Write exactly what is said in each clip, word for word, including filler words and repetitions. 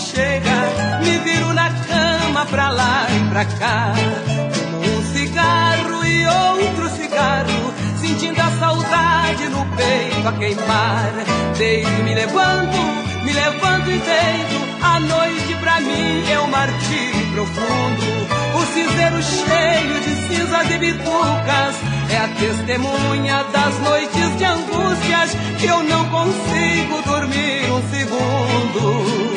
chega, me viro na cama pra lá e pra cá. Fumo um cigarro e outro cigarro, sentindo a saudade no peito a queimar. Deito e me levanto, me levanto e deito. A noite pra mim é um martírio profundo. O cinzeiro cheio de cinzas e bitucas é a testemunha das noites de angústias que eu não consigo dormir um segundo.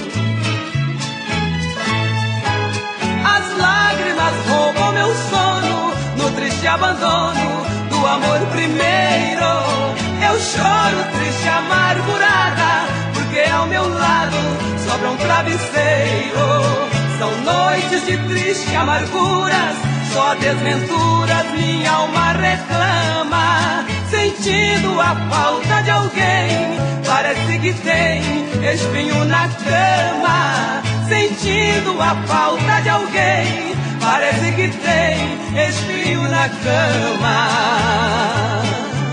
As lágrimas roubam meu sono no triste abandono do amor primeiro. Eu choro triste, amargurada, porque ao meu lado sobra um travesseiro. São noites de triste amarguras, só desventuras minha alma reclama. Sentindo a falta de alguém, parece que tem espinho na cama. Sentindo a falta de alguém, parece que tem espinho na cama.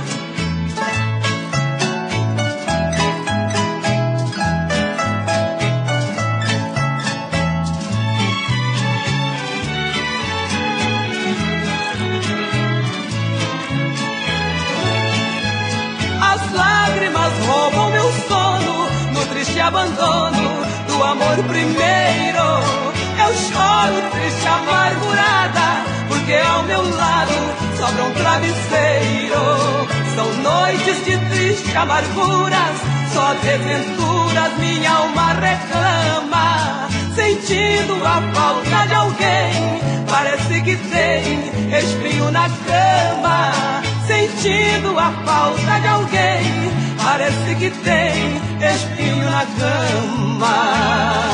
Roubam meu sono no triste abandono do amor primeiro. Eu choro triste, amargurada, porque ao meu lado sobra um travesseiro. São noites de triste amarguras, só desventuras minha alma reclama. Sentindo a falta de alguém, parece que tem espinho na cama. Sentindo a falta de alguém, parece que tem espinho na cama.